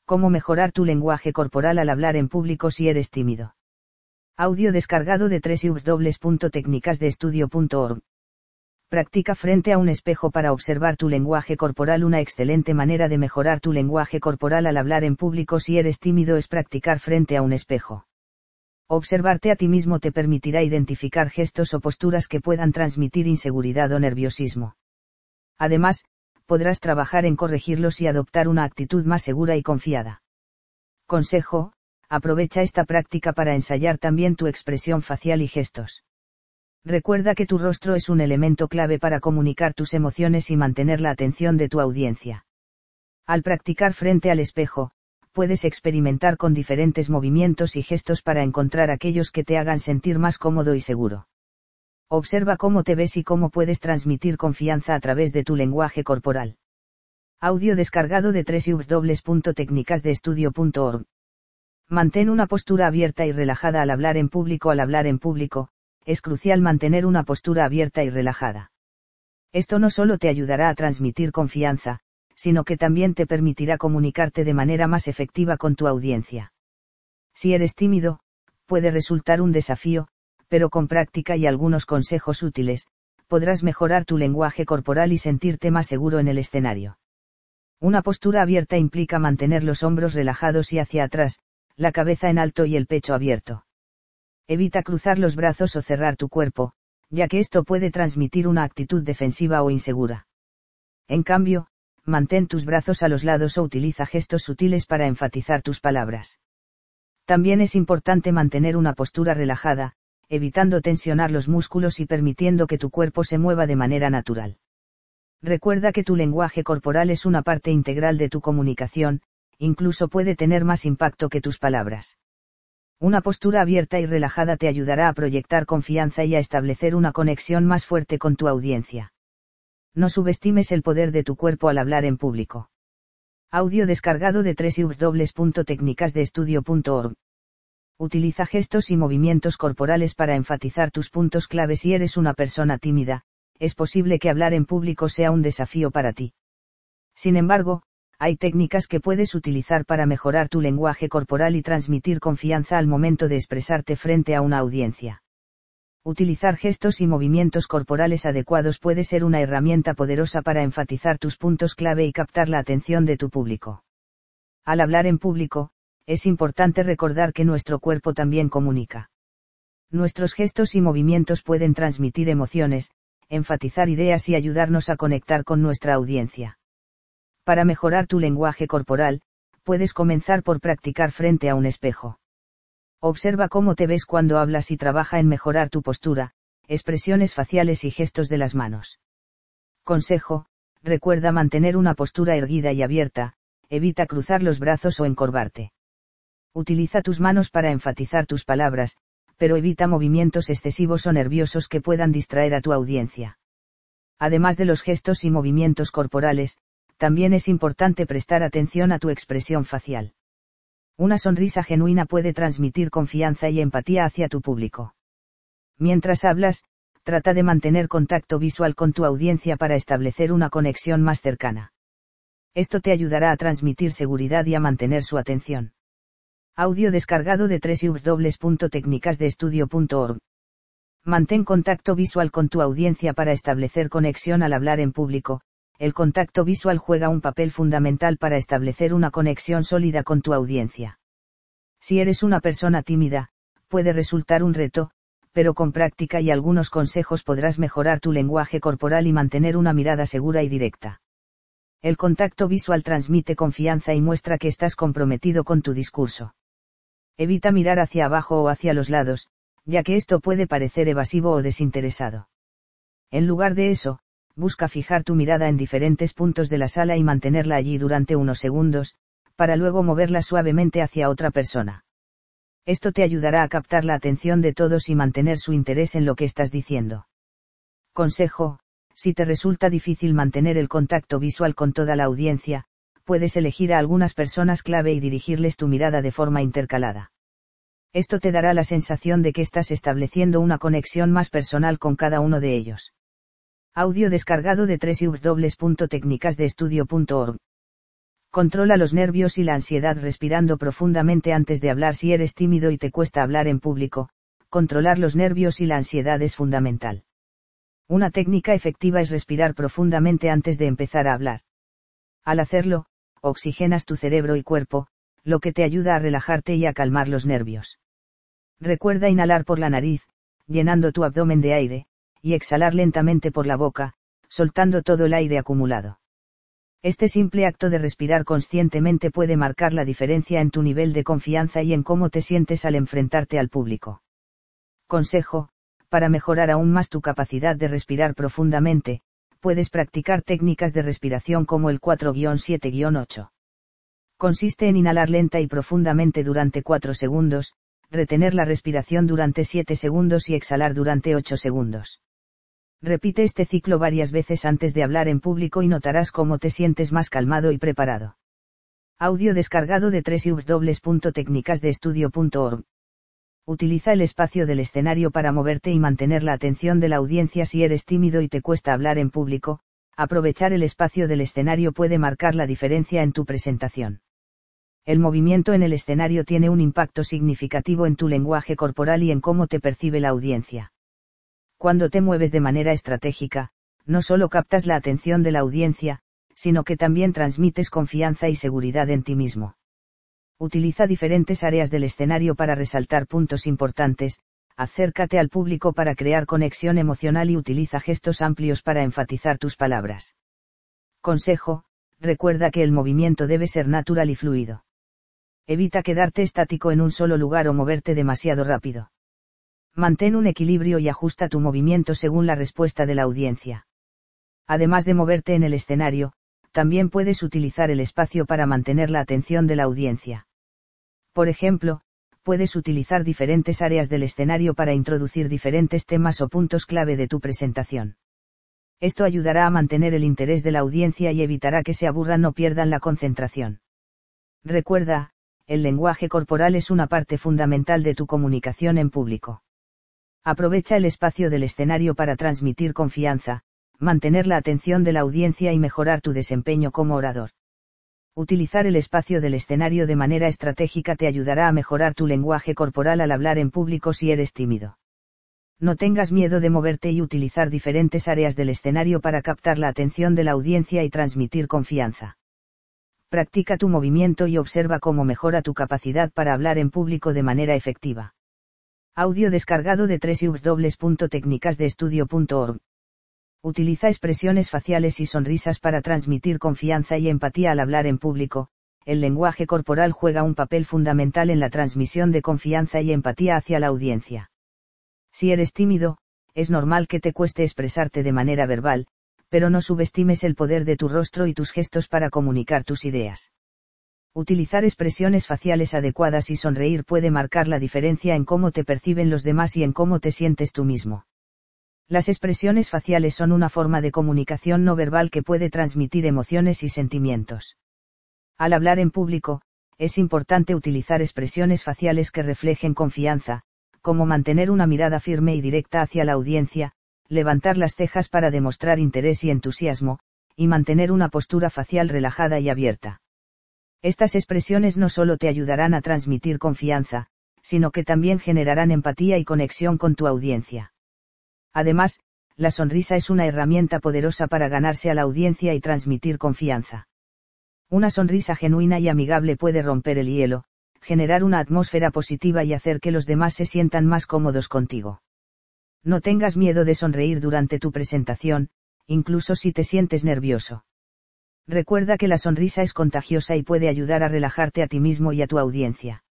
Cómo mejorar tu lenguaje corporal al hablar en público si eres tímido. Audio descargado de www.tecnicasdeestudio.org. Practica frente a un espejo para observar tu lenguaje corporal. Una excelente manera de mejorar tu lenguaje corporal al hablar en público si eres tímido es practicar frente a un espejo. Observarte a ti mismo te permitirá identificar gestos o posturas que puedan transmitir inseguridad o nerviosismo. Además, podrás trabajar en corregirlos y adoptar una actitud más segura y confiada. Consejo: aprovecha esta práctica para ensayar también tu expresión facial y gestos. Recuerda que tu rostro es un elemento clave para comunicar tus emociones y mantener la atención de tu audiencia. Al practicar frente al espejo, puedes experimentar con diferentes movimientos y gestos para encontrar aquellos que te hagan sentir más cómodo y seguro. Observa cómo te ves y cómo puedes transmitir confianza a través de tu lenguaje corporal. Audio descargado de www.tecnicasdeestudio.org. Mantén una postura abierta y relajada al hablar en público. Al hablar en público, es crucial mantener una postura abierta y relajada. Esto no solo te ayudará a transmitir confianza, sino que también te permitirá comunicarte de manera más efectiva con tu audiencia. Si eres tímido, puede resultar un desafío, pero con práctica y algunos consejos útiles, podrás mejorar tu lenguaje corporal y sentirte más seguro en el escenario. Una postura abierta implica mantener los hombros relajados y hacia atrás, la cabeza en alto y el pecho abierto. Evita cruzar los brazos o cerrar tu cuerpo, ya que esto puede transmitir una actitud defensiva o insegura. En cambio, mantén tus brazos a los lados o utiliza gestos sutiles para enfatizar tus palabras. También es importante mantener una postura relajada, evitando tensionar los músculos y permitiendo que tu cuerpo se mueva de manera natural. Recuerda que tu lenguaje corporal es una parte integral de tu comunicación, incluso puede tener más impacto que tus palabras. Una postura abierta y relajada te ayudará a proyectar confianza y a establecer una conexión más fuerte con tu audiencia. No subestimes el poder de tu cuerpo al hablar en público. Audio descargado de www.tecnicasdeestudio.org. Utiliza gestos y movimientos corporales para enfatizar tus puntos clave. Si eres una persona tímida, es posible que hablar en público sea un desafío para ti. Sin embargo, hay técnicas que puedes utilizar para mejorar tu lenguaje corporal y transmitir confianza al momento de expresarte frente a una audiencia. Utilizar gestos y movimientos corporales adecuados puede ser una herramienta poderosa para enfatizar tus puntos clave y captar la atención de tu público. Al hablar en público, es importante recordar que nuestro cuerpo también comunica. Nuestros gestos y movimientos pueden transmitir emociones, enfatizar ideas y ayudarnos a conectar con nuestra audiencia. Para mejorar tu lenguaje corporal, puedes comenzar por practicar frente a un espejo. Observa cómo te ves cuando hablas y trabaja en mejorar tu postura, expresiones faciales y gestos de las manos. Consejo: recuerda mantener una postura erguida y abierta, evita cruzar los brazos o encorvarte. Utiliza tus manos para enfatizar tus palabras, pero evita movimientos excesivos o nerviosos que puedan distraer a tu audiencia. Además de los gestos y movimientos corporales, también es importante prestar atención a tu expresión facial. Una sonrisa genuina puede transmitir confianza y empatía hacia tu público. Mientras hablas, trata de mantener contacto visual con tu audiencia para establecer una conexión más cercana. Esto te ayudará a transmitir seguridad y a mantener su atención. Audio descargado de www.tecnicasdeestudio.org. Mantén contacto visual con tu audiencia para establecer conexión al hablar en público. El contacto visual juega un papel fundamental para establecer una conexión sólida con tu audiencia. Si eres una persona tímida, puede resultar un reto, pero con práctica y algunos consejos podrás mejorar tu lenguaje corporal y mantener una mirada segura y directa. El contacto visual transmite confianza y muestra que estás comprometido con tu discurso. Evita mirar hacia abajo o hacia los lados, ya que esto puede parecer evasivo o desinteresado. En lugar de eso, busca fijar tu mirada en diferentes puntos de la sala y mantenerla allí durante unos segundos, para luego moverla suavemente hacia otra persona. Esto te ayudará a captar la atención de todos y mantener su interés en lo que estás diciendo. Consejo: si te resulta difícil mantener el contacto visual con toda la audiencia, puedes elegir a algunas personas clave y dirigirles tu mirada de forma intercalada. Esto te dará la sensación de que estás estableciendo una conexión más personal con cada uno de ellos. Audio descargado de www.tecnicasdeestudio.org. Controla los nervios y la ansiedad respirando profundamente antes de hablar. Si eres tímido y te cuesta hablar en público, controlar los nervios y la ansiedad es fundamental. Una técnica efectiva es respirar profundamente antes de empezar a hablar. Al hacerlo, oxigenas tu cerebro y cuerpo, lo que te ayuda a relajarte y a calmar los nervios. Recuerda inhalar por la nariz, llenando tu abdomen de aire, y exhalar lentamente por la boca, soltando todo el aire acumulado. Este simple acto de respirar conscientemente puede marcar la diferencia en tu nivel de confianza y en cómo te sientes al enfrentarte al público. Consejo: para mejorar aún más tu capacidad de respirar profundamente, puedes practicar técnicas de respiración como el 4-7-8. Consiste en inhalar lenta y profundamente durante 4 segundos, retener la respiración durante 7 segundos y exhalar durante 8 segundos. Repite este ciclo varias veces antes de hablar en público y notarás cómo te sientes más calmado y preparado. Audio descargado de www.tecnicasdeestudio.org. Utiliza el espacio del escenario para moverte y mantener la atención de la audiencia. Si eres tímido y te cuesta hablar en público, aprovechar el espacio del escenario puede marcar la diferencia en tu presentación. El movimiento en el escenario tiene un impacto significativo en tu lenguaje corporal y en cómo te percibe la audiencia. Cuando te mueves de manera estratégica, no solo captas la atención de la audiencia, sino que también transmites confianza y seguridad en ti mismo. Utiliza diferentes áreas del escenario para resaltar puntos importantes, acércate al público para crear conexión emocional y utiliza gestos amplios para enfatizar tus palabras. Consejo: recuerda que el movimiento debe ser natural y fluido. Evita quedarte estático en un solo lugar o moverte demasiado rápido. Mantén un equilibrio y ajusta tu movimiento según la respuesta de la audiencia. Además de moverte en el escenario, también puedes utilizar el espacio para mantener la atención de la audiencia. Por ejemplo, puedes utilizar diferentes áreas del escenario para introducir diferentes temas o puntos clave de tu presentación. Esto ayudará a mantener el interés de la audiencia y evitará que se aburran o pierdan la concentración. Recuerda, el lenguaje corporal es una parte fundamental de tu comunicación en público. Aprovecha el espacio del escenario para transmitir confianza, mantener la atención de la audiencia y mejorar tu desempeño como orador. Utilizar el espacio del escenario de manera estratégica te ayudará a mejorar tu lenguaje corporal al hablar en público si eres tímido. No tengas miedo de moverte y utilizar diferentes áreas del escenario para captar la atención de la audiencia y transmitir confianza. Practica tu movimiento y observa cómo mejora tu capacidad para hablar en público de manera efectiva. Audio descargado de www.tecnicasdeestudio.org. Utiliza expresiones faciales y sonrisas para transmitir confianza y empatía al hablar en público. El lenguaje corporal juega un papel fundamental en la transmisión de confianza y empatía hacia la audiencia. Si eres tímido, es normal que te cueste expresarte de manera verbal, pero no subestimes el poder de tu rostro y tus gestos para comunicar tus ideas. Utilizar expresiones faciales adecuadas y sonreír puede marcar la diferencia en cómo te perciben los demás y en cómo te sientes tú mismo. Las expresiones faciales son una forma de comunicación no verbal que puede transmitir emociones y sentimientos. Al hablar en público, es importante utilizar expresiones faciales que reflejen confianza, como mantener una mirada firme y directa hacia la audiencia, levantar las cejas para demostrar interés y entusiasmo, y mantener una postura facial relajada y abierta. Estas expresiones no solo te ayudarán a transmitir confianza, sino que también generarán empatía y conexión con tu audiencia. Además, la sonrisa es una herramienta poderosa para ganarse a la audiencia y transmitir confianza. Una sonrisa genuina y amigable puede romper el hielo, generar una atmósfera positiva y hacer que los demás se sientan más cómodos contigo. No tengas miedo de sonreír durante tu presentación, incluso si te sientes nervioso. Recuerda que la sonrisa es contagiosa y puede ayudar a relajarte a ti mismo y a tu audiencia.